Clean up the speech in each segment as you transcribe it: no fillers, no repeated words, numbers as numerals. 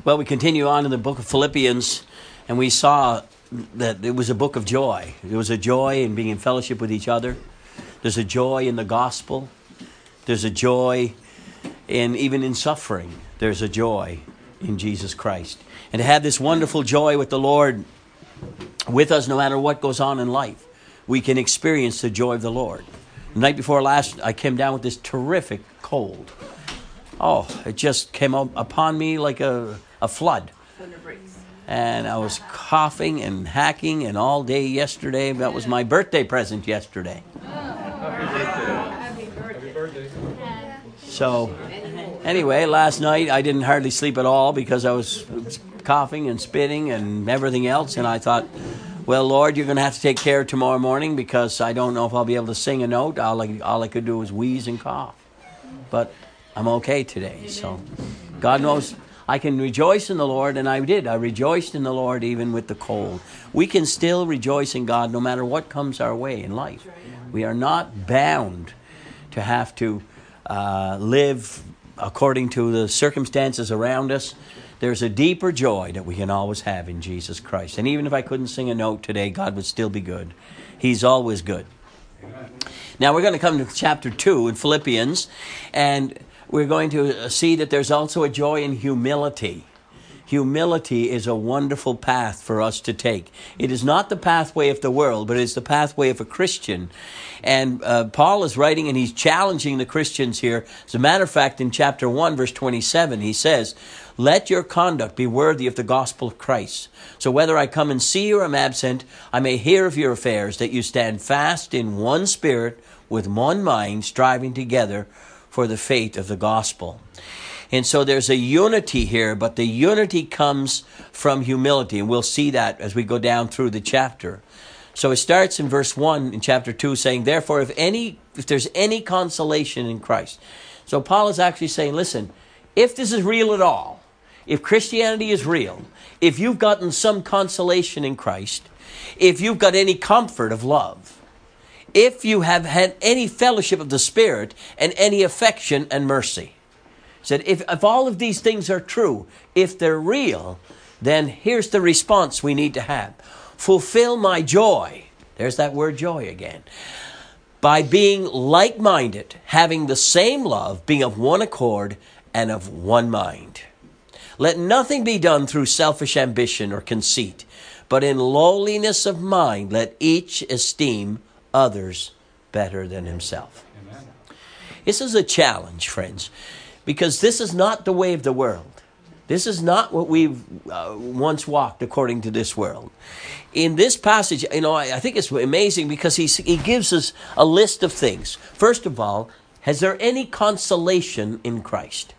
Well, we continue on in the book of Philippians, and we saw that it was a book of joy. There was a joy in being in fellowship with each other. There's a joy in the gospel. There's a joy even in suffering. There's a joy in Jesus Christ. And to have this wonderful joy with the Lord with us no matter what goes on in life, we can experience the joy of the Lord. The night before last, I came down with this terrific cold. Oh, it just came upon me like a flood. And I was coughing and hacking and all day yesterday. That was my birthday present yesterday. Happy birthday. So, anyway, last night I didn't hardly sleep at all because I was coughing and spitting and everything else. And I thought, well, Lord, you're going to have to take care tomorrow morning because I don't know if I'll be able to sing a note. All I could do was wheeze and cough. But I'm okay today. So, God knows I can rejoice in the Lord, and I did. I rejoiced in the Lord even with the cold. We can still rejoice in God no matter what comes our way in life. We are not bound to have to live according to the circumstances around us. There's a deeper joy that we can always have in Jesus Christ. And even if I couldn't sing a note today, God would still be good. He's always good. Now we're going to come to chapter 2 in Philippians, and we're going to see that there's also a joy in humility. Humility is a wonderful path for us to take. It is not the pathway of the world, but it's the pathway of a Christian. And Paul is writing and he's challenging the Christians here. As a matter of fact, in chapter 1, verse 27, he says, "Let your conduct be worthy of the gospel of Christ. So whether I come and see you or am absent, I may hear of your affairs, that you stand fast in one spirit, with one mind, striving together for the faith of the gospel." And so there's a unity here, but the unity comes from humility. And we'll see that as we go down through the chapter. So it starts in verse 1 in chapter 2 saying, "Therefore, if there's any consolation in Christ." So Paul is actually saying, listen, if this is real at all, if Christianity is real, if you've gotten some consolation in Christ, if you've got any comfort of love, if you have had any fellowship of the Spirit and any affection and mercy. He said, if all of these things are true, if they're real, then here's the response we need to have. Fulfill my joy. There's that word joy again. By being like-minded, having the same love, being of one accord and of one mind. Let nothing be done through selfish ambition or conceit, but in lowliness of mind, let each esteem others better than himself. Amen. This is a challenge, friends, because this is not the way of the world. This is not what we've once walked according to this world. In this passage, I think it's amazing because he gives us a list of things. First of all, has there any consolation in Christ?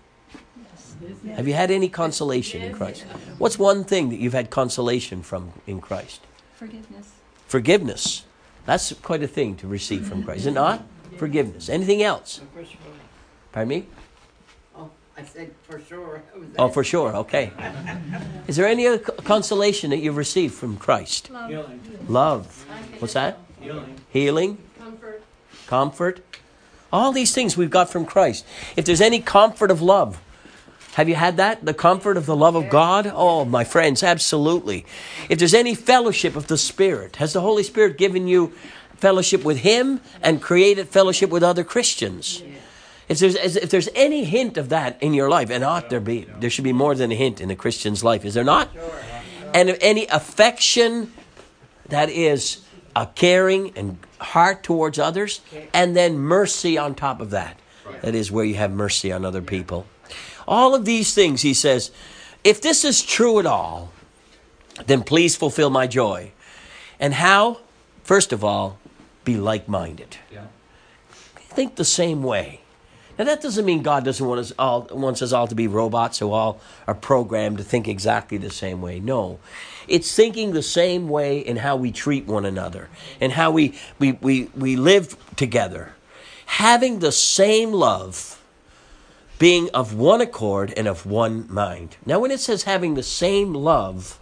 Yes. Have you had any consolation in Christ? What's one thing that you've had consolation from in Christ? Forgiveness. That's quite a thing to receive from Christ. Is it not? Forgiveness. Anything else? Pardon me? I said for sure. Oh, for sure. Okay. Is there any other consolation that you've received from Christ? Love. What's that? Healing. Comfort. All these things we've got from Christ. If there's any comfort of love, have you had that? The comfort of the love of God? Oh, my friends, absolutely. If there's any fellowship of the Spirit, has the Holy Spirit given you fellowship with Him and created fellowship with other Christians? If there's any hint of that in your life, and there should be more than a hint in a Christian's life, is there not? And if any affection that is a caring and heart towards others, and then mercy on top of that. That is where you have mercy on other people. All of these things, he says, if this is true at all, then please fulfill my joy. And how? First of all, be like-minded. Think the same way. Now, that doesn't mean God doesn't wants us all to be robots who all are programmed to think exactly the same way. No. It's thinking the same way in how we treat one another and how we live together. Having the same love, being of one accord and of one mind. Now, when it says having the same love,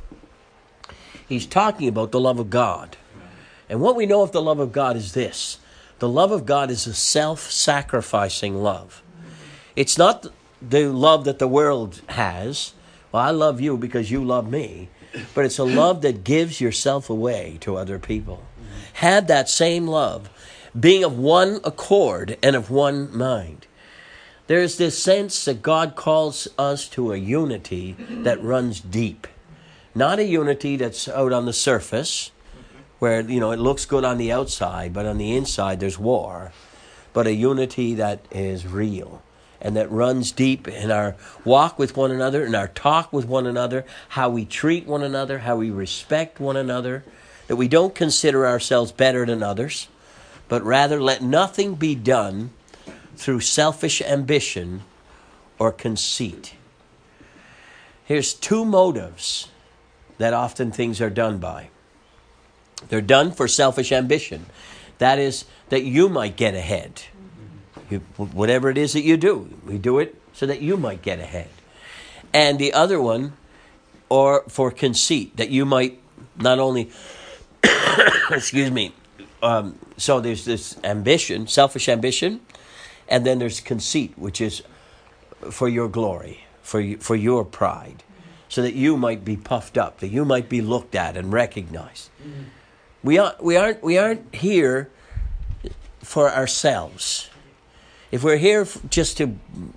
he's talking about the love of God. And what we know of the love of God is this. The love of God is a self-sacrificing love. It's not the love that the world has, Well, I love you because you love me. But it's a love that gives yourself away to other people. Have that same love, being of one accord and of one mind. There's this sense that God calls us to a unity that runs deep. Not a unity that's out on the surface, where, it looks good on the outside, but on the inside there's war. But a unity that is real and that runs deep in our walk with one another, in our talk with one another, how we treat one another, how we respect one another, that we don't consider ourselves better than others, but rather let nothing be done through selfish ambition or conceit. Here's two motives that often things are done by. They're done for selfish ambition. That is, that you might get ahead. Whatever it is that you do, we do it so that you might get ahead. And the other one, or for conceit, that you might not only, so there's this ambition, selfish ambition, and then there's conceit, which is for your glory, for your pride, so that you might be puffed up, that you might be looked at and recognized. We aren't here for ourselves. If we're here just to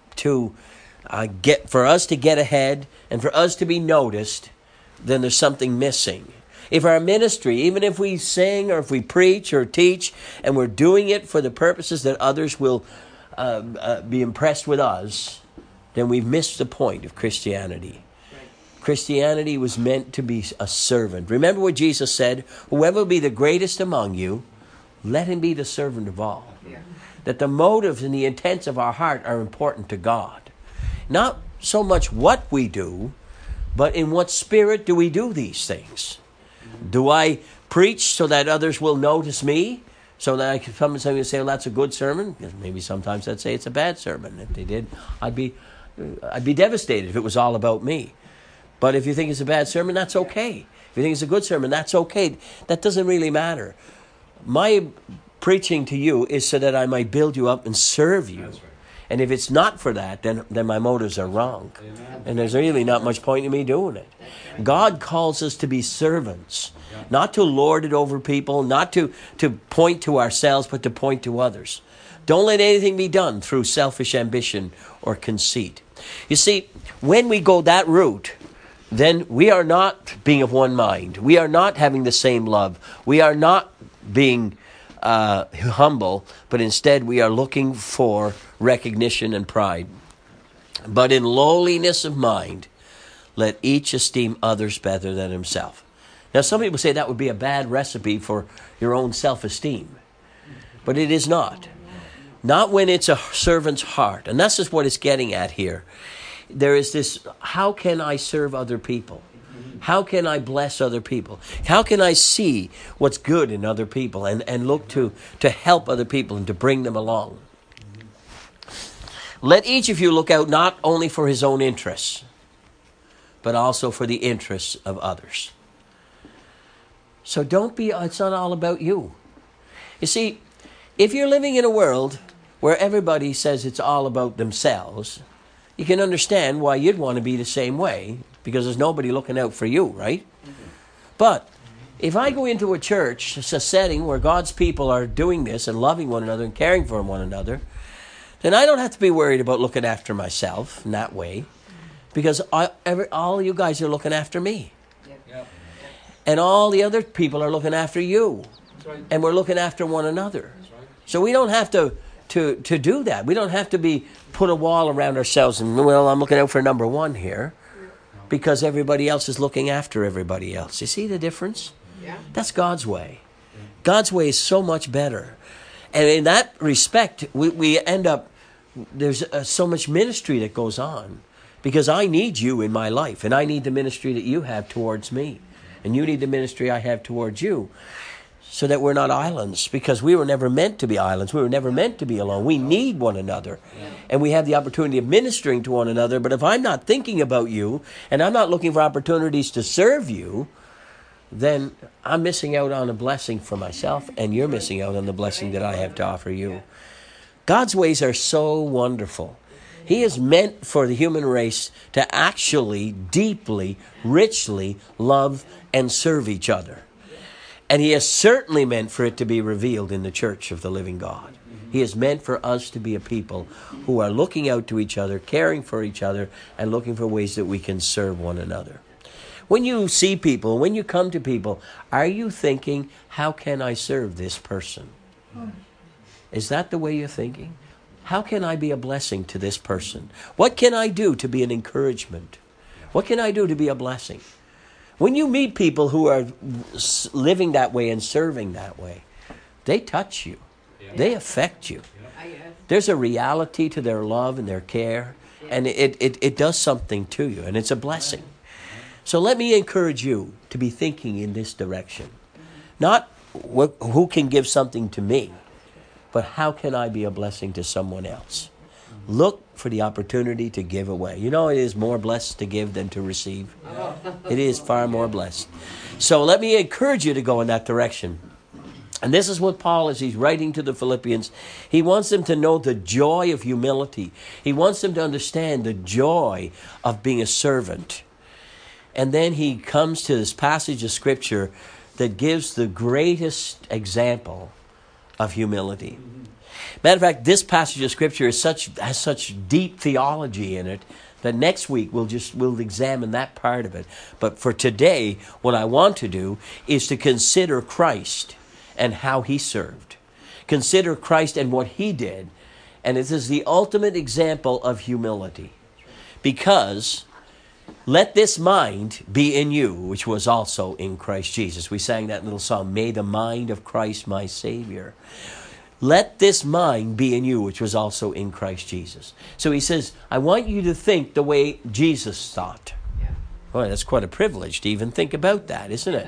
for us to get ahead and for us to be noticed, then there's something missing. If our ministry, even if we sing or if we preach or teach, and we're doing it for the purposes that others will be impressed with us, then we've missed the point of Christianity. Christianity was meant to be a servant. Remember what Jesus said, whoever will be the greatest among you, let him be the servant of all. Yeah. That the motives and the intents of our heart are important to God. Not so much what we do, but in what spirit do we do these things? Do I preach so that others will notice me? So that I can come and say, well, that's a good sermon? Maybe sometimes I'd say it's a bad sermon. If they did, I'd be devastated if it was all about me. But if you think it's a bad sermon, that's okay. If you think it's a good sermon, that's okay. That doesn't really matter. My preaching to you is so that I might build you up and serve you. That's right. And if it's not for that, then my motives are wrong. Amen. And there's really not much point in me doing it. God calls us to be servants, not to lord it over people, not to point to ourselves, but to point to others. Don't let anything be done through selfish ambition or conceit. You see, when we go that route, then we are not being of one mind. We are not having the same love. We are not being humble, but instead we are looking for recognition and pride. But in lowliness of mind, let each esteem others better than himself. Now, some people say that would be a bad recipe for your own self-esteem. But it is not. Not when it's a servant's heart. And that's just what it's getting at here. There is this, how can I serve other people? How can I bless other people? How can I see what's good in other people and look to help other people and to bring them along? Let each of you look out not only for his own interests, but also for the interests of others. So it's not all about you. You see, if you're living in a world where everybody says it's all about themselves, you can understand why you'd want to be the same way, because there's nobody looking out for you, right? But if I go into a church, it's a setting where God's people are doing this and loving one another and caring for one another, then I don't have to be worried about looking after myself in that way, because all you guys are looking after me. Yep. And all the other people are looking after you. That's right. And we're looking after one another. That's right. So we don't have to do that. We don't have to put a wall around ourselves and, well, I'm looking out for number one here, because everybody else is looking after everybody else. You see the difference? Yeah. That's God's way. God's way is so much better. And in that respect, we end up, there's so much ministry that goes on, because I need you in my life, and I need the ministry that you have towards me, and you need the ministry I have towards you, so that we're not islands, because we were never meant to be islands. We were never meant to be alone. We need one another, and we have the opportunity of ministering to one another. But if I'm not thinking about you, and I'm not looking for opportunities to serve you, then I'm missing out on a blessing for myself, and you're missing out on the blessing that I have to offer you. God's ways are so wonderful. He is meant for the human race to actually, deeply, richly love and serve each other. And he is certainly meant for it to be revealed in the church of the living God. He is meant for us to be a people who are looking out to each other, caring for each other, and looking for ways that we can serve one another. When you see people, when you come to people, are you thinking, how can I serve this person? Is that the way you're thinking? How can I be a blessing to this person? What can I do to be an encouragement? What can I do to be a blessing? When you meet people who are living that way and serving that way, they touch you. They affect you. There's a reality to their love and their care, and it does something to you, and it's a blessing. So let me encourage you to be thinking in this direction. Not who can give something to me, but how can I be a blessing to someone else? Look for the opportunity to give away. You know, it is more blessed to give than to receive. It is far more blessed. So let me encourage you to go in that direction. And this is what Paul, as he's writing to the Philippians, he wants them to know the joy of humility. He wants them to understand the joy of being a servant. And then he comes to this passage of Scripture that gives the greatest example of humility. Matter of fact, this passage of Scripture has such deep theology in it that next week we'll examine that part of it. But for today, what I want to do is to consider Christ and how he served. Consider Christ and what he did. And this is the ultimate example of humility. Because let this mind be in you, which was also in Christ Jesus. We sang that little song, May the mind of Christ my Savior. Let this mind be in you, which was also in Christ Jesus. So he says, I want you to think the way Jesus thought. Boy, that's quite a privilege to even think about that, isn't it?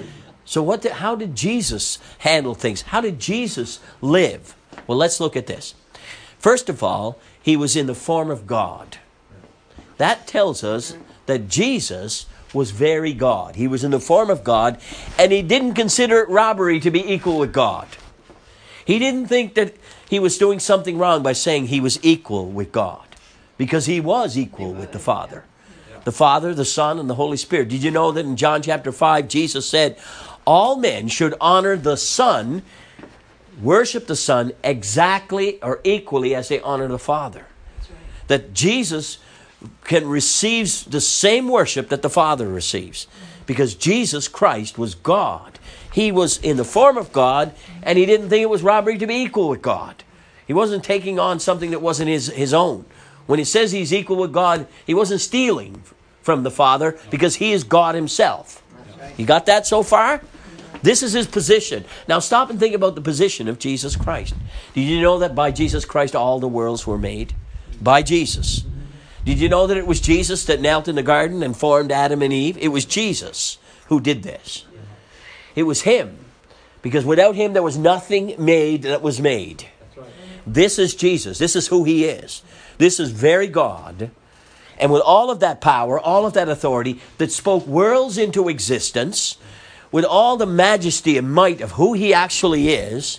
So how did Jesus handle things? How did Jesus live? Well, let's look at this. First of all, he was in the form of God. That tells us that Jesus was very God. He was in the form of God, and he didn't consider it robbery to be equal with God. He didn't think that he was doing something wrong by saying he was equal with God, because he was equal with the Father. The Father, the Son, and the Holy Spirit. Did you know that in John chapter 5, Jesus said, all men should honor the Son, worship the Son exactly or equally as they honor the Father. That Jesus can receive the same worship that the Father receives, because Jesus Christ was God. He was in the form of God, and he didn't think it was robbery to be equal with God. He wasn't taking on something that wasn't his own. When he says he's equal with God, he wasn't stealing from the Father, because he is God himself. You got that so far? This is his position. Now stop and think about the position of Jesus Christ. Did you know that by Jesus Christ all the worlds were made? By Jesus. Did you know that it was Jesus that knelt in the garden and formed Adam and Eve? It was Jesus who did this. It was him. Because without him there was nothing made that was made. This is Jesus. This is who he is. This is very God. And with all of that power, all of that authority that spoke worlds into existence, with all the majesty and might of who he actually is,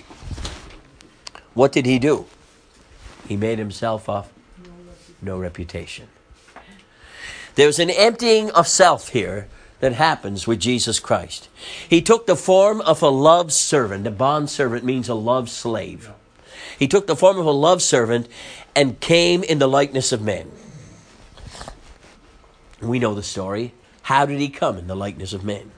what did he do? He made himself of no reputation. There's an emptying of self here that happens with Jesus Christ. He took the form of a love servant. A bond servant means a love slave. He took the form of a love servant and came in the likeness of men. We know the story. How did he come in the likeness of men?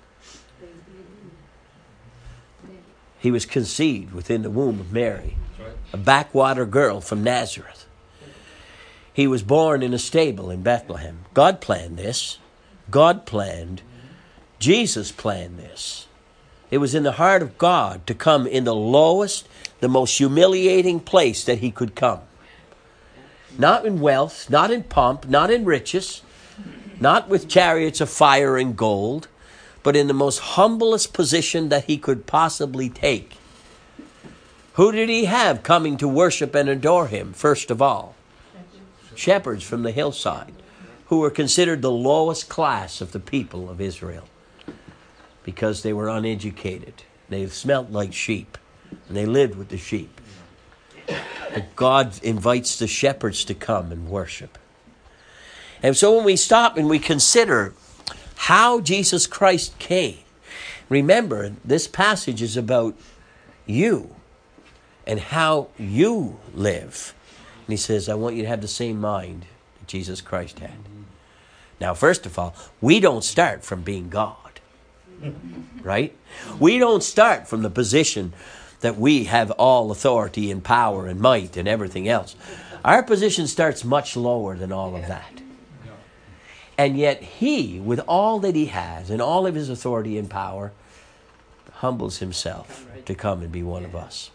He was conceived within the womb of Mary, a backwater girl from Nazareth. He was born in a stable in Bethlehem. God planned this. God planned. Jesus planned this. It was in the heart of God to come in the lowest, the most humiliating place that he could come. Not in wealth, not in pomp, not in riches, not with chariots of fire and gold, but in the most humblest position that he could possibly take. Who did he have coming to worship and adore him, first of all? Shepherds from the hillside, who were considered the lowest class of the people of Israel, because they were uneducated. They smelt like sheep, and they lived with the sheep. That God invites the shepherds to come and worship. And so when we stop and we consider how Jesus Christ came, remember, this passage is about you and how you live. And he says, I want you to have the same mind that Jesus Christ had. Now, first of all, we don't start from being God. Right? We don't start from the position that we have all authority and power and might and everything else. Our position starts much lower than all of that. And yet he, with all that he has and all of his authority and power, humbles himself to come and be one of us.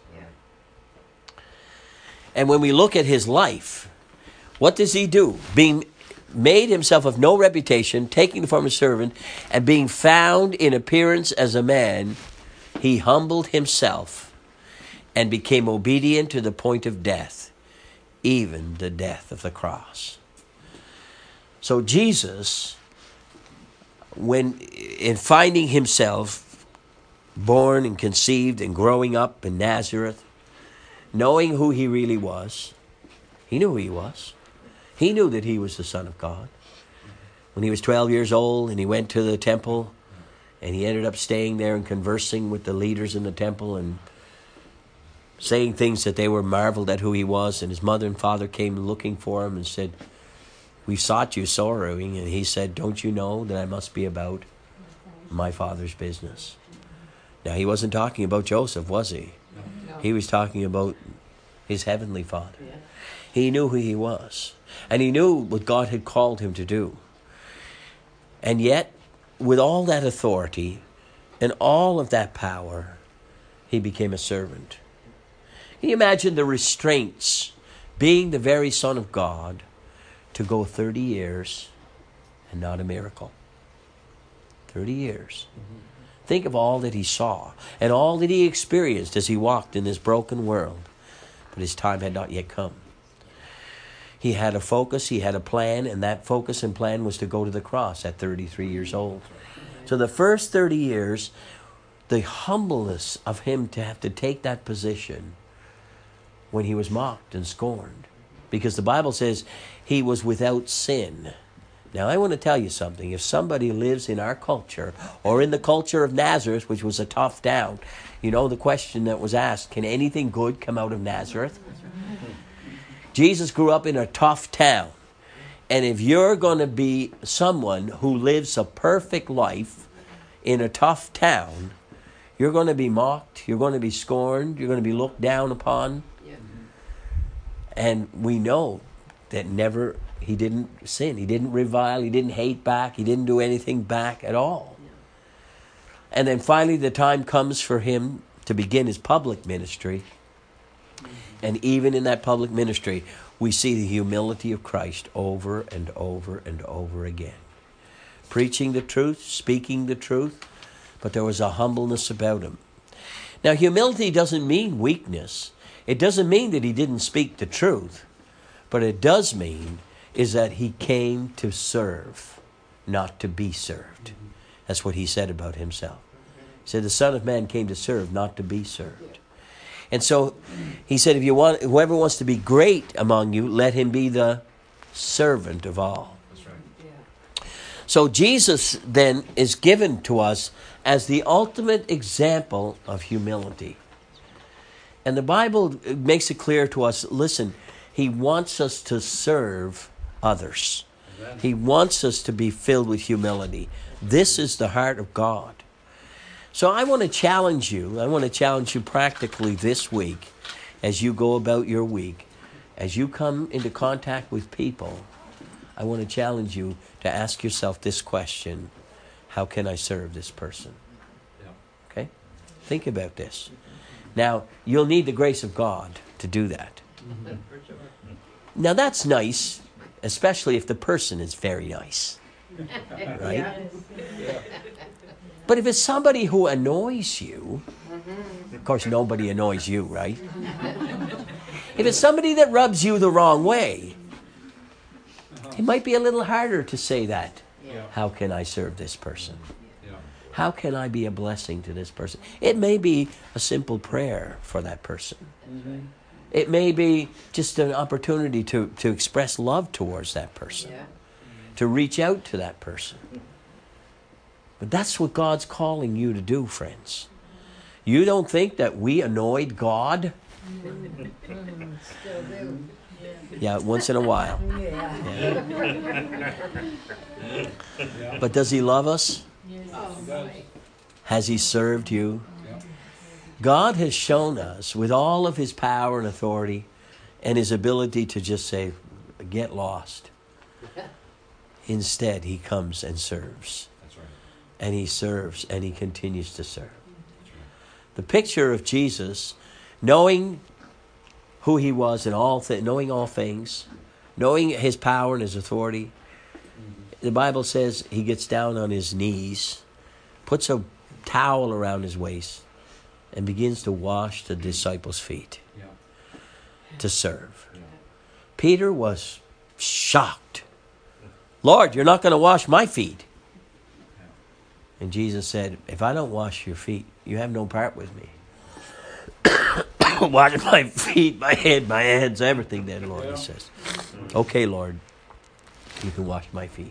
And when we look at his life, what does he do? Being made himself of no reputation, taking the form of a servant, and being found in appearance as a man, he humbled himself and became obedient to the point of death, even the death of the cross. So Jesus, when in finding himself born and conceived and growing up in Nazareth, knowing who he really was, he knew who he was. He knew that he was the Son of God. When he was 12 years old and he went to the temple and he ended up staying there and conversing with the leaders in the temple and saying things that they were marveled at who he was, and his mother and father came looking for him and said, we sought you sorrowing. And he said, don't you know that I must be about my Father's business? Now, he wasn't talking about Joseph, was he? No. He was talking about his heavenly Father. Yeah. He knew who he was. And he knew what God had called him to do. And yet, with all that authority and all of that power, he became a servant. Can you imagine the restraints, being the very Son of God, to go 30 years and not a miracle? 30 years. Mm-hmm. Think of all that he saw and all that he experienced as he walked in this broken world. But his time had not yet come. He had a focus, he had a plan, and that focus and plan was to go to the cross at 33 years old. So the first 30 years, the humbleness of him to have to take that position when he was mocked and scorned. Because the Bible says he was without sin. Now I want to tell you something. If somebody lives in our culture or in the culture of Nazareth, which was a tough town, you know the question that was asked, can anything good come out of Nazareth? Jesus grew up in a tough town. And if you're going to be someone who lives a perfect life in a tough town, you're going to be mocked, you're going to be scorned, you're going to be looked down upon. Yeah. And we know that he didn't sin, he didn't revile, he didn't hate back, he didn't do anything back at all. Yeah. And then finally the time comes for him to begin his public ministry. And even in that public ministry, we see the humility of Christ over and over and over again. Preaching the truth, speaking the truth, but there was a humbleness about him. Now, humility doesn't mean weakness. It doesn't mean that he didn't speak the truth. But it does mean is that he came to serve, not to be served. That's what he said about himself. He said, the Son of Man came to serve, not to be served. And so he said, whoever wants to be great among you, let him be the servant of all. That's right. Yeah. So Jesus then is given to us as the ultimate example of humility. And the Bible makes it clear to us, listen, he wants us to serve others. Amen. He wants us to be filled with humility. This is the heart of God. So I want to challenge you. I want to challenge you practically this week as you go about your week. As you come into contact with people, I want to challenge you to ask yourself this question. How can I serve this person? Okay? Think about this. Now, you'll need the grace of God to do that. Now, that's nice, especially if the person is very nice. Right? Yeah. But if it's somebody who annoys you, of course nobody annoys you, right? If it's somebody that rubs you the wrong way, it might be a little harder to say that. Yeah. How can I serve this person? Yeah. How can I be a blessing to this person? It may be a simple prayer for that person. Mm-hmm. It may be just an opportunity to express love towards that person, Yeah. to reach out to that person. But that's what God's calling you to do, friends. You don't think that we annoyed God? Still do. Yeah, once in a while. Yeah. But does he love us? Oh, my. Has he served you? Yeah. God has shown us with all of his power and authority and his ability to just say, get lost. Instead, he comes and serves. That's right. And he serves and he continues to serve. That's right. The picture of Jesus, knowing who he was in knowing all things, knowing his power and his authority, the Bible says he gets down on his knees, puts a towel around his waist, and begins to wash the disciples' feet Yeah. to serve. Yeah. Peter was shocked. Lord, you're not going to wash my feet. And Jesus said, if I don't wash your feet, you have no part with me. Wash my feet, my head, my hands, everything then, Lord, he says. Okay, Lord, you can wash my feet.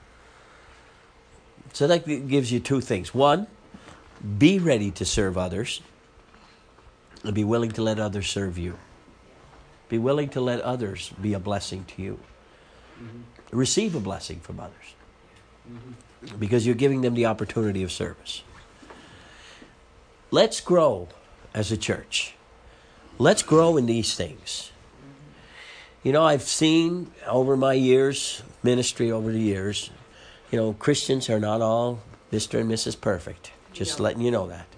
So that gives you two things. One, be ready to serve others and be willing to let others serve you. Be willing to let others be a blessing to you. Receive a blessing from others because you're giving them the opportunity of service. Let's grow as a church. Let's grow in these things. You know, I've seen over my years, ministry over the years, you know, Christians are not all Mr. and Mrs. Perfect. Just letting you know that.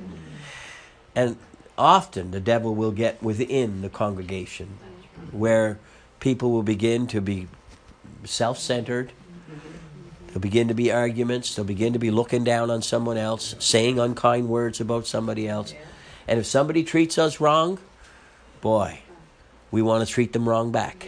And often the devil will get within the congregation where people will begin to be self-centered. There'll begin to be arguments. They'll begin to be looking down on someone else, saying unkind words about somebody else. And if somebody treats us wrong, boy, we want to treat them wrong back.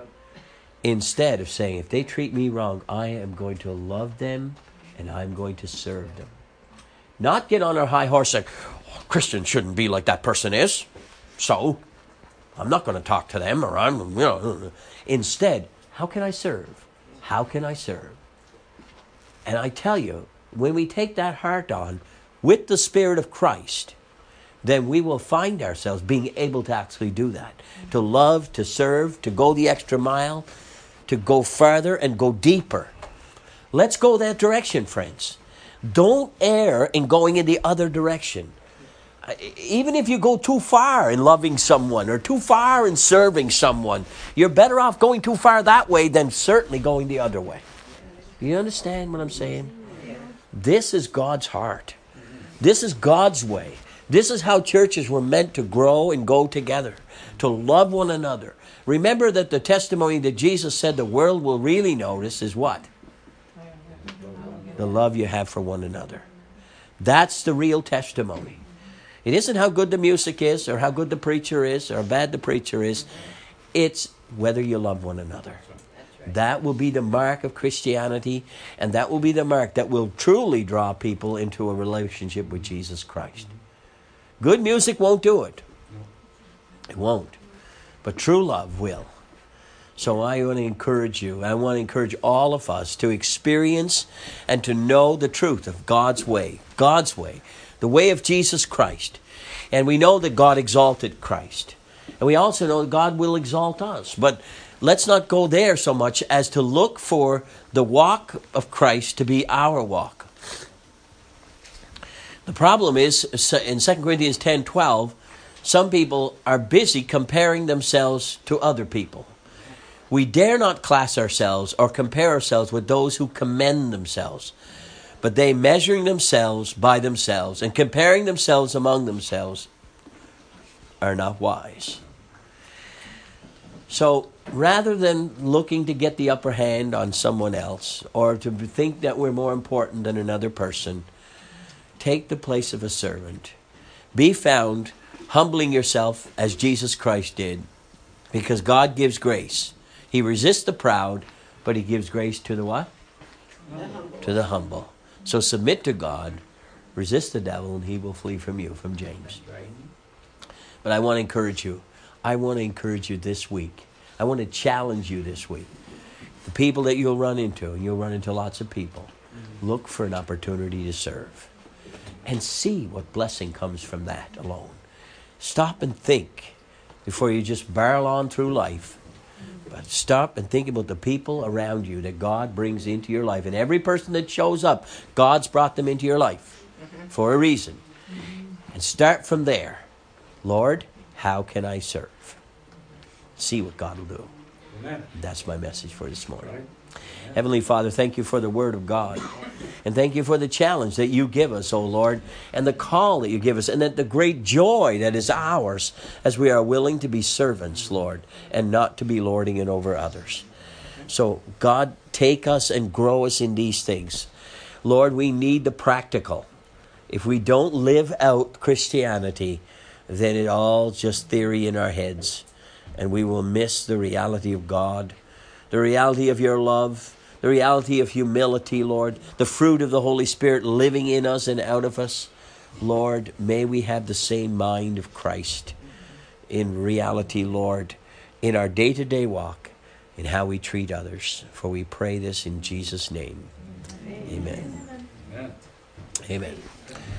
Instead of saying, if they treat me wrong, I am going to love them and I'm going to serve them. Not get on our high horse and say, oh, Christians shouldn't be like that person is. So, I'm not going to talk to them or I'm, you know. Instead, how can I serve? How can I serve? And I tell you, when we take that heart on with the Spirit of Christ, then we will find ourselves being able to actually do that. To love, to serve, to go the extra mile, to go farther and go deeper. Let's go that direction, friends. Don't err in going in the other direction. Even if you go too far in loving someone or too far in serving someone, you're better off going too far that way than certainly going the other way. Do you understand what I'm saying? This is God's heart. This is God's way. This is how churches were meant to grow and go together, to love one another. Remember that the testimony that Jesus said the world will really notice is what? The love you have for one another. That's the real testimony. It isn't how good the music is or how good the preacher is or how bad the preacher is. It's whether you love one another. That will be the mark of Christianity, and that will be the mark that will truly draw people into a relationship with Jesus Christ. Good music won't do it. It won't. But true love will. So I want to encourage you. I want to encourage all of us to experience and to know the truth of God's way. God's way. The way of Jesus Christ. And we know that God exalted Christ. And we also know that God will exalt us. But let's not go there so much as to look for the walk of Christ to be our walk. The problem is, in 2 Corinthians 10:12, some people are busy comparing themselves to other people. We dare not class ourselves or compare ourselves with those who commend themselves. But they measuring themselves by themselves and comparing themselves among themselves are not wise. So rather than looking to get the upper hand on someone else or to think that we're more important than another person, take the place of a servant. Be found humbling yourself as Jesus Christ did, because God gives grace. He resists the proud, but he gives grace to the what? To the humble. So submit to God, resist the devil, and he will flee from you, from James. But I want to encourage you. I want to encourage you this week. I want to challenge you this week. The people that you'll run into, and you'll run into lots of people, look for an opportunity to serve. And see what blessing comes from that alone. Stop and think before you just barrel on through life. But stop and think about the people around you that God brings into your life. And every person that shows up, God's brought them into your life for a reason. And start from there. Lord, how can I serve? See what God will do. Amen. That's my message for this morning. Right. Heavenly Father, thank you for the Word of God. And thank you for the challenge that you give us, O Lord, and the call that you give us, and that the great joy that is ours as we are willing to be servants, Lord, and not to be lording it over others. So, God, take us and grow us in these things. Lord, we need the practical. If we don't live out Christianity, then it's all just theory in our heads, and we will miss the reality of God, the reality of your love, the reality of humility, Lord, the fruit of the Holy Spirit living in us and out of us. Lord, may we have the same mind of Christ in reality, Lord, in our day-to-day walk, in how we treat others. For we pray this in Jesus' name. Amen. Amen. Amen.